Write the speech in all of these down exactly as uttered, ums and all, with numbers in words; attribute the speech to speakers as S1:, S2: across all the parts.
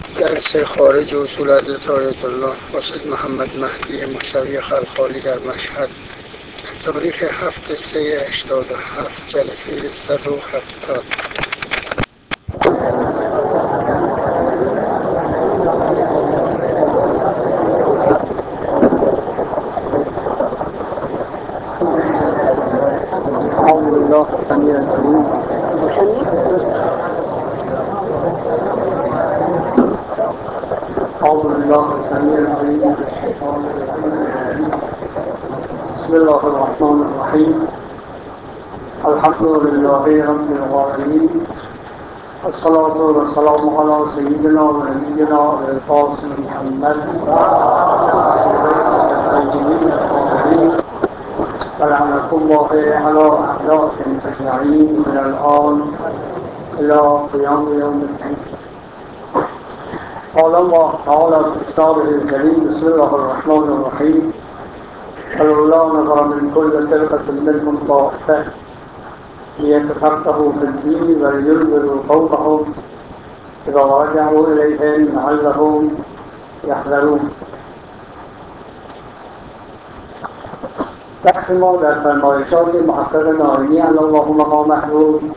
S1: درس خارج اصول حضرت آیت الله واسد محمد مهدی موسوی خلخالی در مشهد تاریخ هفت سه هشتاد و هفت جلسه صد و هفتاد. أعوذ بالله السميع العليم أعوذ بالله السميع العليم من الشيطان الرجيم. بسم الله الرحمن الرحيم. الحمد لله رب العالمين، والصلاة والسلام على سيدنا ونبينا القاسم محمد ولعنة الله على أعدائهم أجمعين من الآن إلى قيام يوم الدين. قال الله تعالى في كتابه الكريم: بسم الله الرحمن الرحيم. فلولا نفر من كل فرقة منهم طائفة ليتفقهوا في الدين ولينذروا قومهم إذا رجعوا إليهم لعلهم يحذرون. بحث ما در فرمایشات محقق نائینی علی الله مقامه بود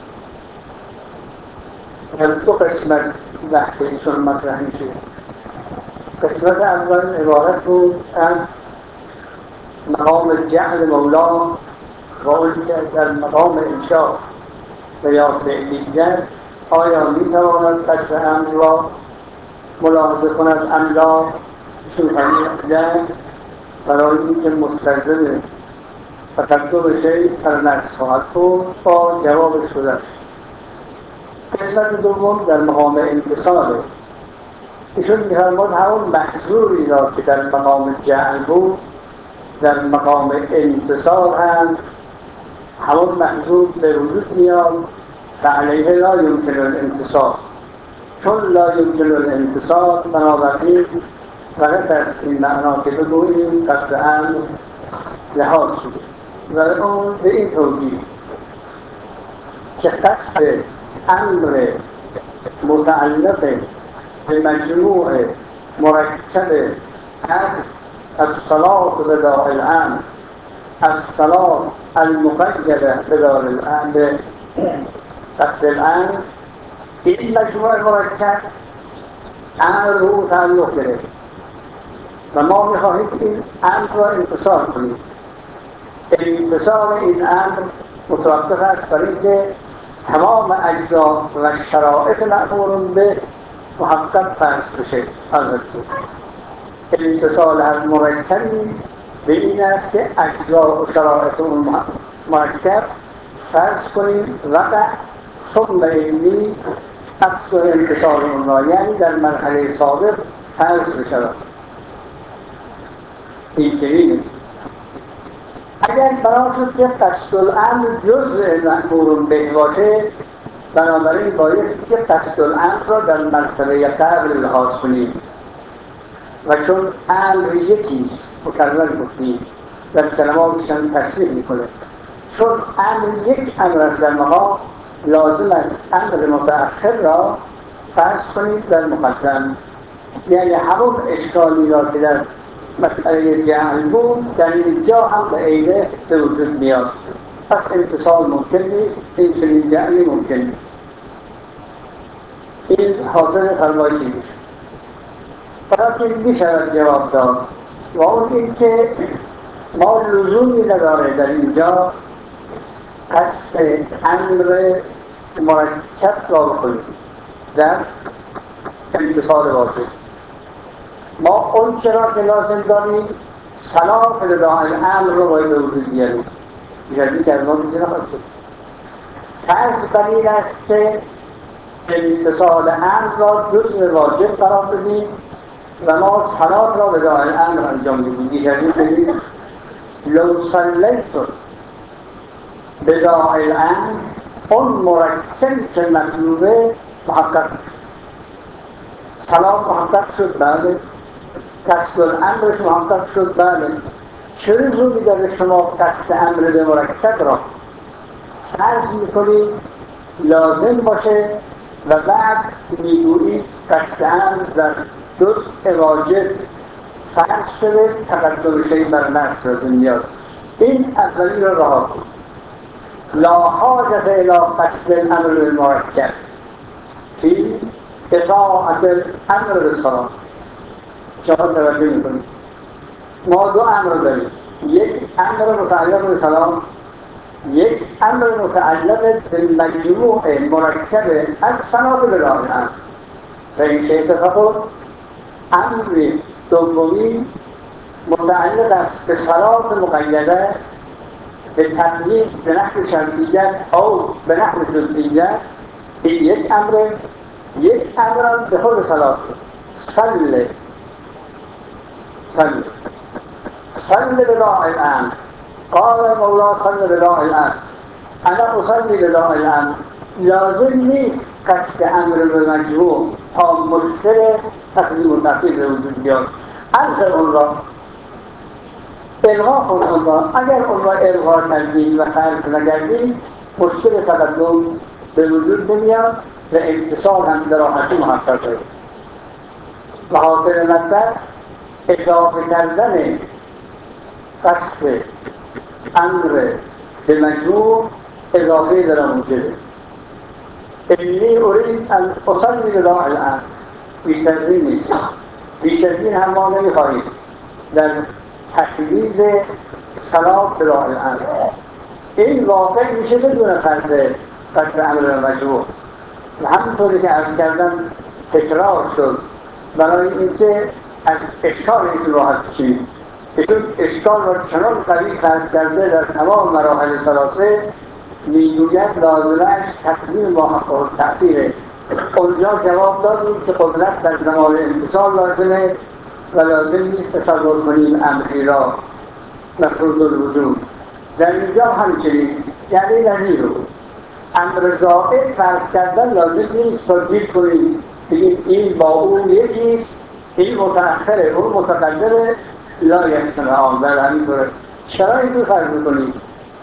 S1: در دو قسمت بحث ایشون مطرح میشه. قسمت اول عبارت بود از مقام جعل مولا و اون که در مقام انشاء و یا فعلیت آیا میتواند قصد امر را ملاحظه کند ام لا، شوفنی برای اینکه مستلزم تقدم شیء در نقص خواهد بود با جواب شدهش. قسمت دوم در مقام انتصاله. ایشون می‌فرماید همون محظوری را که در مقام جعل بود در مقام انتصال هم همون محظور به وجود میاد فعلیه لا یمکن الانتصال. چون لا یمکن الانتصال بنابراین فقط از این معنا که بگوییم قصد امر لحاظ شده و اون به این توجیه که قصد امر متعلق به مجموع مرکب از الصلاة بداء الامر، الصلاة المقیده بداء الامر، قصد الامر، این مجموع مرکب امر رو تعلق گرفت و ما می‌خواهیم این امر را انتصال کنیم. انتصال این امر متوقف است بر اینکه تمام اجزا و شرایط مأمور به محقق فرض بشه. البته انتصال هر مرکبی به این است که اجزا و شرایط اون مرکب فرض کنیم وقع ثم اینی قصد انتصال اون را، یعنی در مرحله سابق فرض بشود. این چنینه. اگر بنا شد که قصد الامر جزء مأمور به باشه، بنابراین باید که قصد الامر را در مرتبه قبل لحاظ کنیم و چون امر یکیست مکرر گفتیم در کلماتشان تصریح میکنه، چون امر یک امر است در مقام، لازم است امر متأخر را فرض کنیم در مقدم. یعنی همون اشکالی را که در مسئله جعل بود در اینجا هم به عینه به وجود میاد. پس انتصال ممکن نیست، این چنین جعلی ممکن نیست. این حاصل فرمایشی میشه. فقط این میشود جواب داد و اون این که ما لزومی نداره در اینجا قصد امر مرکب را بکنیم در انتصال واضح. ما اون چرا که لازم داریم صلاح بداء الامر رو باید به وجود بیاریم. جدید که از ما میگه نخواستیم فرض بر این است که انتصال امر را جزء واجب قرار بدیم و ما صلاح را بداء الامر انجام بدیم. جدید بگیم لو صلیت بداء الامر، اون مرکبی که مطلوبه محقق صلاح محقق شد، بله. قصد الامرش محقق شد، بله. چه لزومی داره شما قصد امر به مرکب را فرض میکنید لازم باشه و بعد میگویید قصد امر در دو واجب فرض شده تقدم شیء بر نفس را میاد. این اولی را رها کن. لا حاجت الی قصد الامر بالمرکب فی اطاعت الامر بالصلاة. شما توجه میکنید ما دو امر داریم، یک امر متعلق به صلاة، یک امر متعلق به مجموع مرکب از صلاة به لا الامر. و این شیء تفقد امر دومی متعلق است به صلاة مقیده به تقیید به نحو شرطیت او به نحو جزئیت. این یک امر، یک امر به خود صلاة. صل صل صل بداع الامر. قال مولا صل بداع الامر. انا اصلي بداع الامر. لازم نیست قصد امر به مجموع تا مشکل تقدیم و تأخیر به وجود بیاد. الغی اون را، الغا کن اون را. اگر اون را الغا کردید و فرض نکردید مشکل تقدم به وجود نمیاد و اتصال هم به راحتی محقق شد. و حاصل مطلب اضافه کردن قصد امر به مجموع اضافه در موجبه. انی ارید ان اصلی بداع الامر. بیشتر از این نیست، بیشتر از این هم ما نمیخواهیم در تقلید صلاة بداع الامر. این واقع میشه بدون فرض قصد امر به مجموع. و همونطوری که عرض کردم تکرار شد برای اینکه از اشکال این راحت چید. ایشون اشکال را چنان قوی فرض کرده در تمام مراحل ثلاثه، میگوید لازمش تقدیم با تأخیره. اونجا جواب دادیم که قدرت در زمان انتصال لازمه و لازم نیست تصور کنیم امری را مفروض الوجود. در اینجا همچنین، یعنی نظیر رو امر زائد فرض کردن لازم نیست تبدیل کنیم بگیم این با اون یکیست، این متأخره اون متقدمه، لا یجتمعان. در همینطوره شرایط رو فرض کنیم.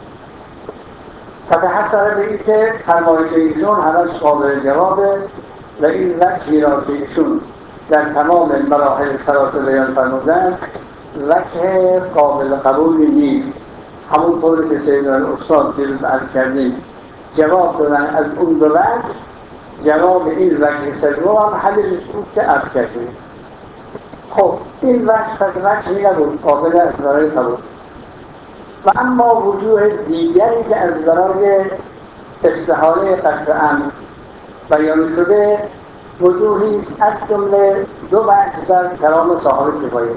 S1: فتحصل به این که فرمایش ایشون همش قابل جوابه و این وجهی را که ایشون در تمام مراحل ثلاثه بیان فرمودن وجه قابل قبولی نیست. همونطور که سیدنا الاستاد دیروز عرض کردیم جواب دادن از اون دو وجه، جواب این وجه سوم هم همین بود که عرض کردیم. خب این وجه پس وجهی نبود قابل از برای قبول. و اما وجوه دیگری که از برای استحاله قصد امر بیان شده وجوهی از جمله دو وجه در کلام صاحب کفایه.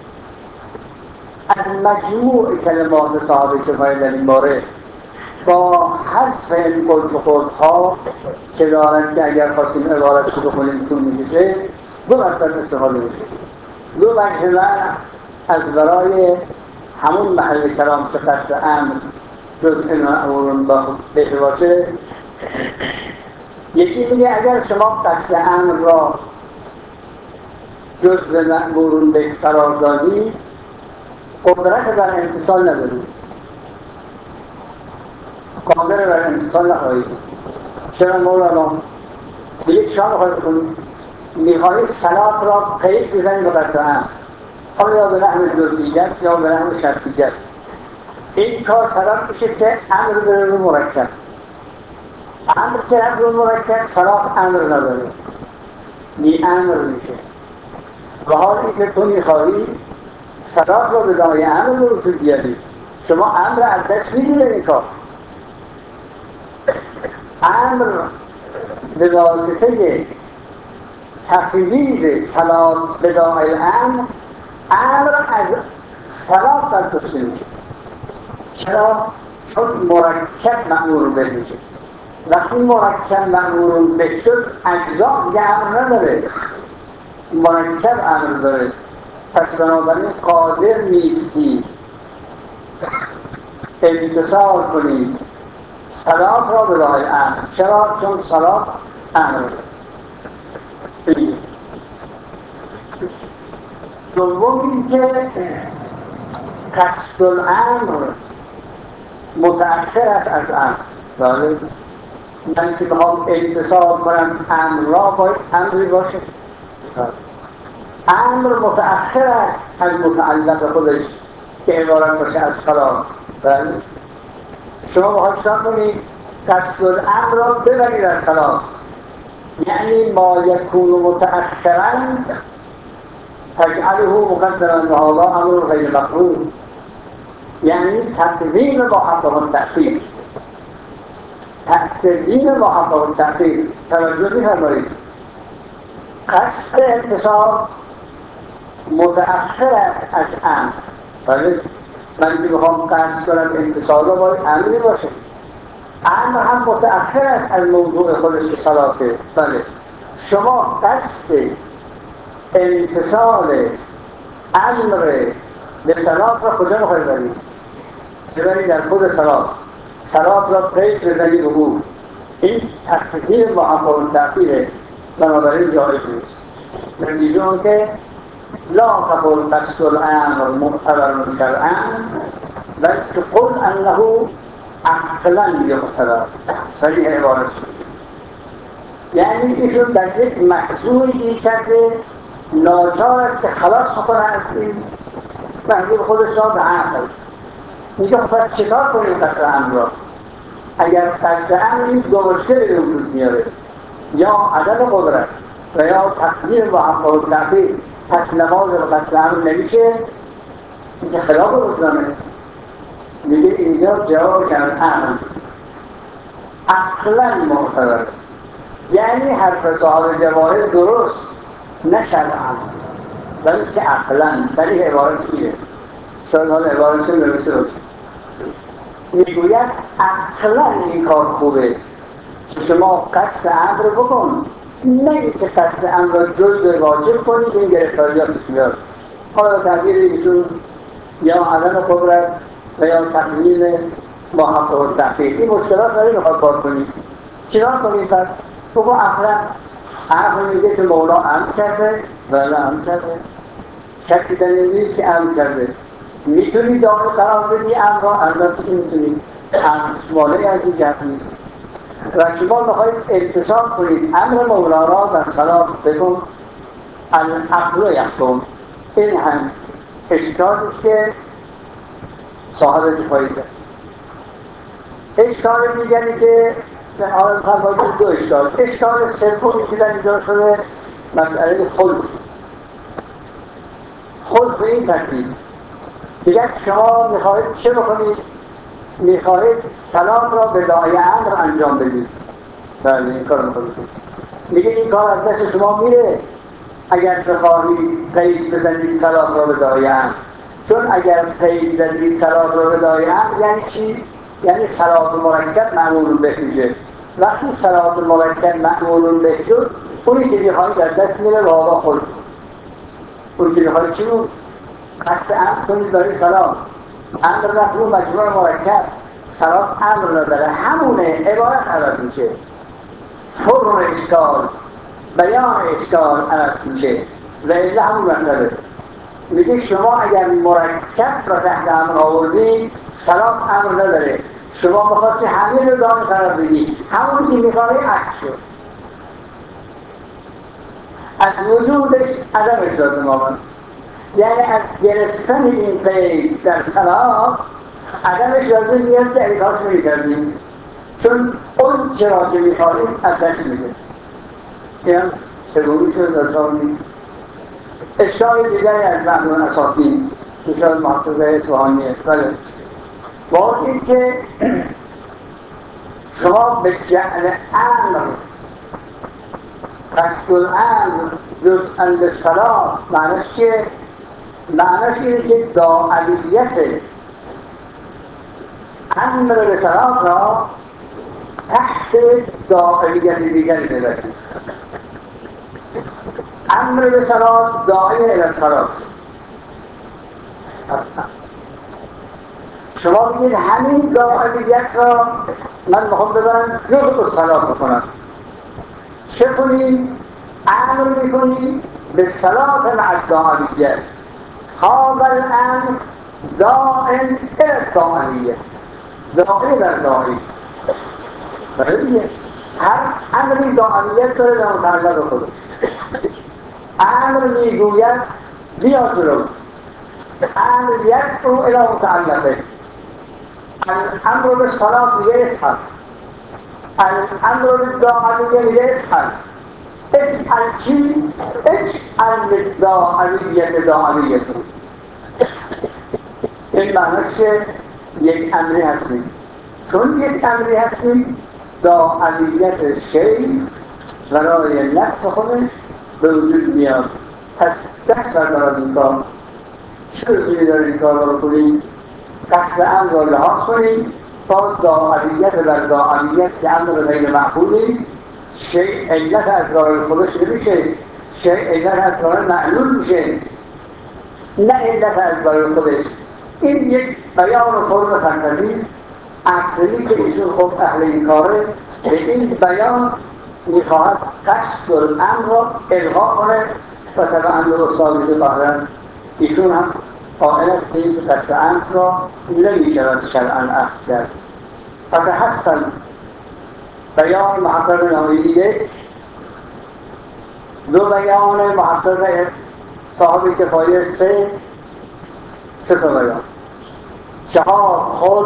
S1: از مجموع کلمات صاحب کفایه در این باره با حذف این قلت و خردها که دارند که اگر خواستیم عبارت شده کنیم تون میشه دو مطلب استفاده میشه. دو وجه من از برای همون محل کلام که قصد امر جزء مأمور به باشه. یکی میگه اگر شما قصد امر را جزء مأمور به قرار دادی قدرت بر امتصال نداری، قادر بر امتصال نخواهی. چرا مولانا یک شما خواهی کنید میخواهی صلاة را قید بزنید به قصد امر، حالا یا به نحو جزئیت یا به نحو شرطیت. این کار سبب میشه که امر بره رو مرکب. امر که رو مرکب صلاة امر نداره، بی امر میشه. و حال این که تو میخواهی صلاة را به دای امر رو وجود بیاری، شما امر از دست میدونه این کار. امر به واسطه تفویض صلاة به دای امر، امر از صلاة برداشته میشه. چرا؟ چون مرکب مأمور به میشه. وقتی مرکب مأمور به شد اجزا دیگه امر نداره، مرکب امر داره. پس بنابراین قادر نیستی امتصال کنید صلاة را به دای امر. چرا؟ چون صلاة امر داره. دوم این که قصد الامر متأخر است از امر. من که بخوام اتصال کنم امر را باید امری باشه. امر متأخر است از متعلق خودش که عبارت باشه از سلام. بله شما باید چکار کنید؟ قصد الامر را ببرید از سلام، یعنی ما یکون متأخرا تجعله مقدما و هذا امر غیر مقبول، یعنی تقدیم محقق التأخیر. تقدیم محقق التأخیر توجه می‌فرمایید. قصد اتصال متأخر است از امر. بله من که بخوام قصد کنم اتصال را باید امری باشه. امر هم متأخر است از موضوع خودش که صلاته. بله شما قصد اتصال امر به صلات را کجا می‌خواید برید؟ ببرید در خود صلات. صلات را قید بزنید به او. این تقدیم محقق التأخیره، بنابراین جایز نیست. نتیجه اون که لا تقل قصد الامر معتبر شرعا بلکه قل انه عقلا یعتبر. صحیح عبارت شد. یعنی ایشون در یک محضوری دید کرده ناچار است که خلاص بکنه از این محضور خودش را به عقل. میگه خب چکار کنید قصد امر را؟ اگر قصد امری دو مشکل به وجود میاره، یا عدم قدرت و یا تقدیر و محقق التأخیر، پس نماز و قصد امر نمیشه. اینکه خلاف اسلامه. میگه اینجا جواب کرد امر عقلا معتبر، یعنی حرف صاحب جواهر درست نه شرعا بلکه عقلا. صریح عبارت چیه؟ شاید حال عبارت چه نوشته باشه. میگوید عقلا این کار خوبه که شما قصد امر بکن، نه که قصد امر را جز واجب کنید این گرفتاریات بسیار. حالا تغییر ایشون یا عدم قدرت و یا تقلیل محقق التأخیر، این مشکلات رو میخواد کار کنید. چرا کنید پس؟ بگو عقلا عقل میگه که مولا امر کرده. بله امر کرده، شکی در این نیست که امر کرده. میتونی داره قرار بدی امر را؟ البته که میتونی. امر شماله از این جهت نیست و شما میخواید اتصال کنید امر مولا را در صلاح بکن العقل یحکم. این هم اشکالی است که صاحب جفایی کرد. اشکال دیگری که من آن میخوام باید دو اشکال. اشکال سومی که در اینجا شده مسئله خلق. خلق به این ترتیب دیگر شما میخواهید چه بکنید؟ میخواهید صلات را به داعی امر انجام بدید. بله این کار میخواهید. میگه این کار از دست شما میره اگر بخواهید قید بزنید صلات را به داعی امر. چون اگر قید زدید صلات را به داعی امر یعنی چی؟ یعنی صلات مرکب معمول به میشه. وقتی صلات مرکب معمول به شد، اونی که میخواهید در دست میره و آقا خلق. اونی که میخواهید چی بود؟ قصد امر کنید برای صلات. امر رفت رو مجموع مرکب، صلات امر نداره، همونه، عبارت عوض میشه. فرم اشکال، بیان اشکال عوض میشه و اینجا همون مطلبه. میگه شما اگر مرکب را تحت امر آوردید صلات امر نداره. شما بخواستی همین رو دائم قرار بدید، همون که میخواهی عکس شد. از وجودش عدم اجازه مامان، یعنی از گرفتن این قید در صلاح عدم اجازه نیست که احکاش میکردیم، چون اون چرا که میخواهیم از دست میده. این هم سومی شد در سامی. اشکال دیگری از معنون اساسی که شاید محفظه سوانیه بله با این که شما به جعل امر قصد الامر جزءا للصلاة معنیش که معنیش اینه که داعیت امر به صلاة را تحت داعیت دیگری ببرید. امر به صلاة داعی الی الصلاة. شما بگید همین داعیت را من میخوام ببرم جزء صلاة بکنم. چه کنیم؟ امر میکنیم به صلاة مع الداعیت. هذا الامر دائم الى الداعیه، داعی در داعی. بله هر امری داعیت داره به متعلق خودش. امر میگوید بیا جلو، امر یدعو الی متعلقه. الامر بالصلاة میگه افعل، الامر بالداعیه میگه افعل. افعل چی؟ افعل للداعیه داعیه. این معنیش که یک امری هستیم. چون یک امری هستیم داعیت شیء برای نفس خودش به وجود میاد. پس دست بردار از این کار. چه رسولی داره این کار رو کنیم؟ قصد امر را لحاظ کنیم تا داعیت بر داعیت که امر غیر معقولی شیء علت از راه خودش نمیشه، شیء علت از راه معلول میشه، نه علت از راه خودش. این یک بیان و فرم فلسفی است عقلی که ایشون خب اهل این کاره. به این بیان میخواهد قصد الامر را الغا کنه و طبعا به استادی ظاهرا ایشون هم قائل است که این قصد امر را نمیشود شرعا اخذ کرد. فتحصل بیان محقق نهایی یک، دو بیان محقق صاحب کفایه سه، سه تا بیان، چهار خود،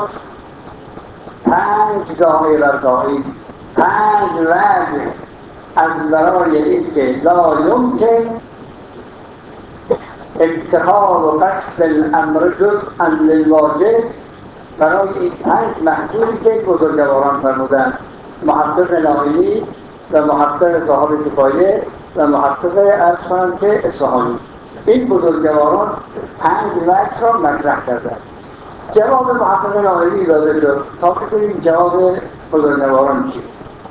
S1: پنج داعی بر داعی، پنج وجه از برای این که لا یمکن اتخاذ و قصد الامر جزءا للواجب. برای این پنج محصولی که بزرگواران فرمودن، محقق ناینی و محقق صاحب کفایه و محقق عرض کنم که اصفهانی، این بزرگواران پنج وجه را مطرح کردند. جواب محقق ناینی داده شد تا بکنیم جواب بزرگواران چیه.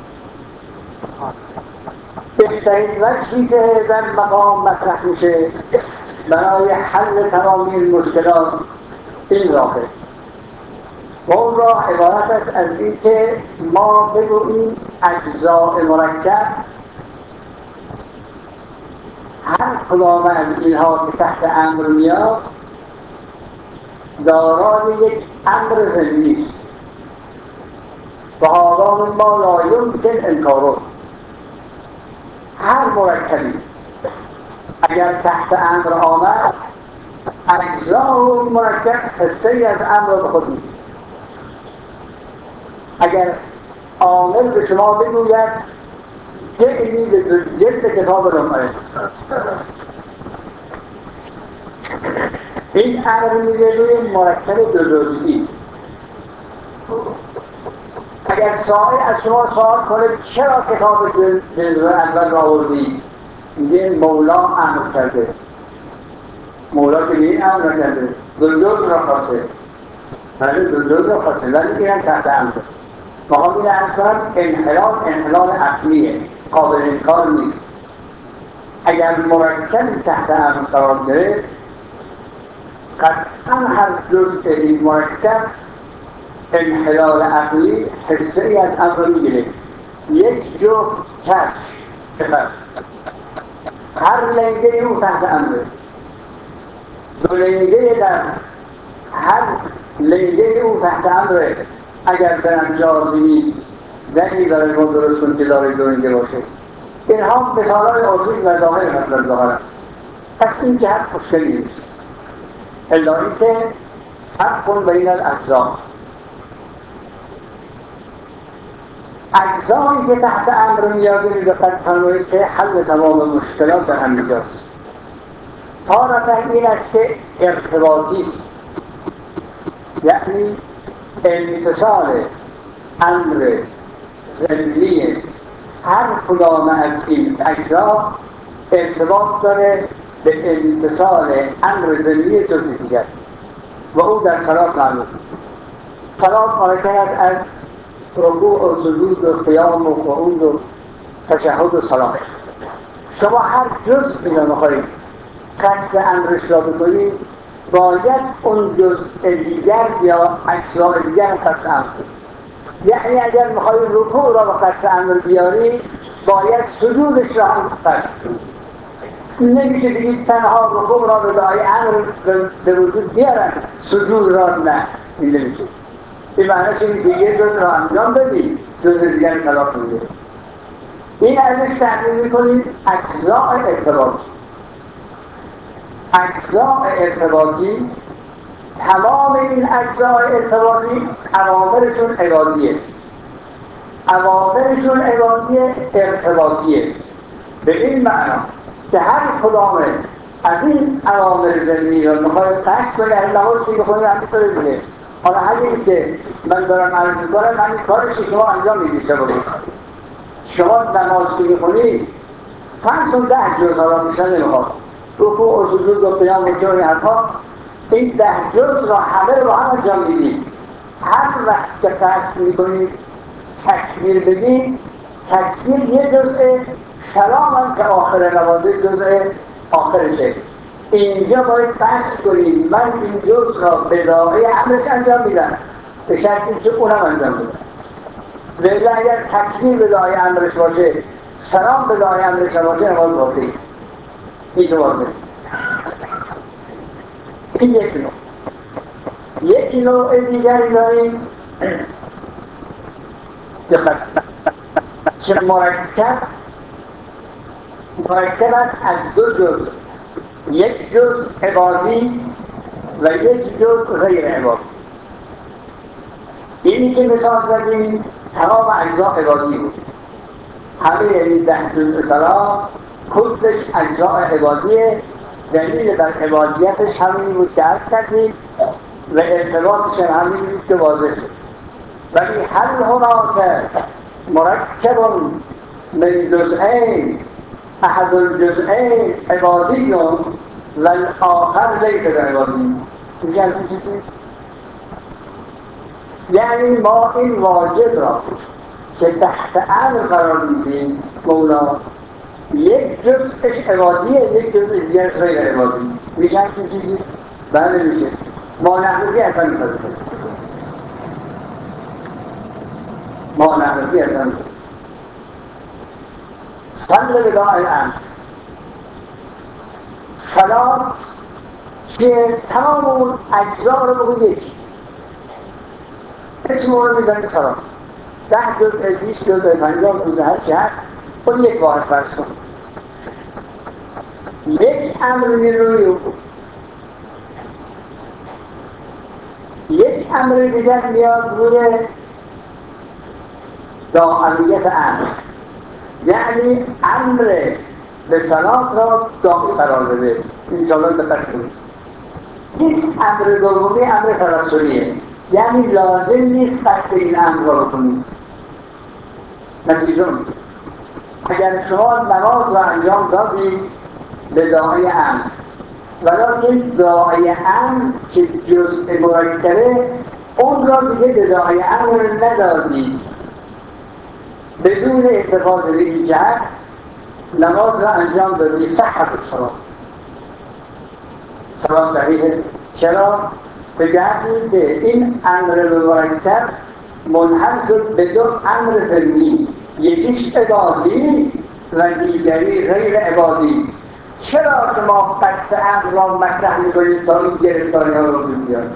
S1: بهترین وجهی که در مقام مطرح میشه برای حل تمامی مشکلات این راهه و اون راه عبارت است از این که ما بگوییم اجزاء مرکب هر کدام از اینها که تحت امر میاد دارای یک امر ضمنی است و هذا ما لا یمکن انکاره. هر مرکبی اگر تحت امر آمد اجزاء مرکب حصه‌ای از امر را به خود می‌گیرد. اگر عامل به شما بگوید جئنی به جلد کتاب رمایه، این امر میگه روی مرکب دو جزئی. اگر سائل از شما سوال کنه چرا کتاب جلد اول را آوردی، میگه مولا امر کرده. مولا که این امر کرده، دو جزء را خواسته، ولی دو جزء را خواسته ولی اینم تحت امر. ما این امر کنم انحلال انحلال عقلیه، قابل انکار نیست. اگر مرکب تحت امر قرار گرفت قطعا هر جزء این مرکب انحلال عقلی حصه‌ای از امر میگیره. یک جفت کفش بخر، هر لنگه او تحت امره. دو لنگه در هر لنگه او تحت امره. اگر در انجام بینید دنی برای ما درست کن که داره دو لنگه باشه. اینها مثالهای عرفی و ظاهر مطلب ظاهرن. پس این که هر مشکلی نیست الا این که فرق بین الاجزا. اجزایی که تحت امر میاد دقت فرمایید که حل تمام مشکلات در همینجاست. تارتا این است که ارتباطی است، یعنی امتصال امر ضمنی هر کدام از این اجزا ارتباط داره به امتصال امر ضمنی جزئی دیگر و او در صلات معلوم. صلات مانند است از رکوع و سجود و قیام و قعود و تشهد و سلام. شما هر جزئی را می‌خواهید قصد امرش را بکنید باید اون جزء دیگر یا اجزای دیگر قصد امر کنید. یعنی اگر می‌خواهید رکوع را به قصد امر بیارید باید سجودش را هم قصد کنید. نمیشه بگید تنها رکوع را به دعای امر به وجود بیارن سجود را نه. این نمیشه. این معنیش اینه که یه جز را انجام بدید جز دیگر صلاح میگیره. این ازش تعبیر میکنید اجزاء ارتباطی. اجزاء ارتباطی، تمام این اجزاء ارتباطی عواملشون عبادیه، عواملشون عبادیه ارتباطیه، به این معنا که هر کدام از این عوامل زمینی رو میخواید قصد کنید، هر نماز که بخونید همینطوره دیگه. حالا همین که من دارم عرض میکنم همین کارش که شما انجام میدید. شما نماز که میخونید پنج و ده جز حالا میشن نمیخواد رکوع و سجود و قیام و جای حرفا، این ده جز را همه رو هم انجام میدید. هر وقت که قصد میکنید تکبیر بگید، تکبیر یه جزء، سلام هم که آخر نمازه جزء آخرشه. اینجا باید قصد کنید من این جز را به داعی امرش انجام میدم، به شرطی که اونم انجام میدم. ولی اگر تکبیر به داعی امرش باشه، سلام به داعی امرش باشه، نماز باطله. این دو واضح. این یک نوع. یک نوع دیگری داریم که مرکب مرکب است از دو جزء، یک جزء عبادی و یک جزء غیر عبادی. اینی که مثال زدیم تمام اجزا عبادی بود، همه این ده جزء صلاة کلش اجزا عبادیه. دلیل بر عبادیتش همین بود که عرض کردیم و ارتباطش همین بود که واضح شد. ولی هل هناك مرکب من جزئین احد الجزئین عبادی و الاخر لیس بعبادی. میگن چیزی؟ یعنی ما این واجب را که تحت امر قرار میدیم مولا، یک جزءش عبادیه، یک جزء دیگر غیر عبادی. میشه همچین چیزی؟ بله میشه. ما نحوزی اصلا میخواست ما نحوزی اصلا صل بداع الامر صلاة که تمام اون اجزا رو بگو یکی اسم رو میزنی صلاة، ده جزء، بیست جزء، پنجاه جزء، هر چی هست اون یک واحد فرض کن. یک امر روی او، یک امر دیگر میاد روی داعیت امر، یعنی امر به صلاة را داعی قرار بده. این جالب دقت کنید. این امر دومی امر توسلیه، یعنی لازم نیست قصد این امر را بکنید. نتیجه اگر شما نماز را انجام دادید به داعی امر، ولیکن داعی امر که جزء مرکبه اون را دیگه به داعی امر ندادید، بدون اتفاق به این جهت نماز را انجام دادید، صحت الصلاة، صلاة صحیحه. چرا؟ به جهتی که این امر مرکب منحل شد به دو امر ضمنی، یکیش عبادی و دیگری غیر عبادی. چرا که ما قصد امر را مطرح می‌کنیم تا این گرفتاری ها رو وجود بیاد؟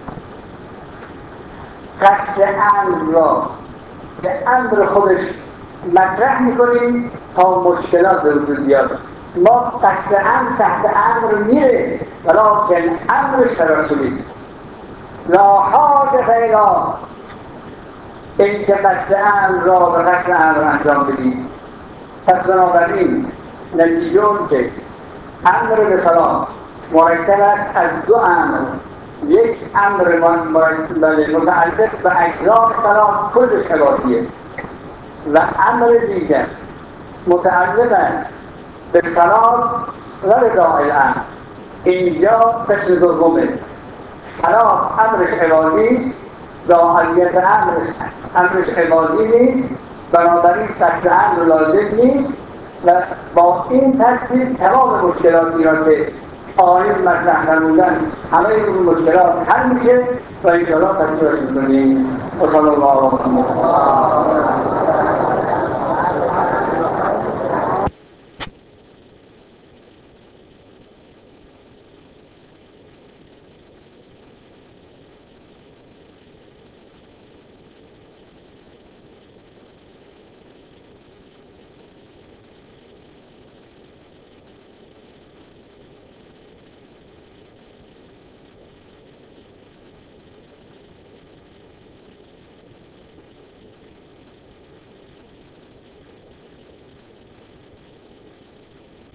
S1: قصد امر را به امر خودش مطرح می‌کنیم تا مشکلات به وجود بیاد. ما قصد امر تحت امر میره، ولیکن امرش توسلی است. لا حاجت الی این که قصد امر را به قصد امر انجام بدید. پس بنابراین نتیجه اون که امر به صلاة مرکب است از دو امر، یک امر متعلق به اجزا صلاة کلش عبادیه و امر دیگر متعلق است به صلاة و به داعی الامر. اینجا قسم دومه، صلاة امرش عبادی است، داعیت امرش امرش عبادی نیست، بنابراین قصد امر لازم نیست و با این ترتیب تمام مشکلاتی را که آیین مطرح نمودن همه این مشکلات حل میشه و انشاءالله تکلیفش میکنیم. و صلی الله علیه و سلم.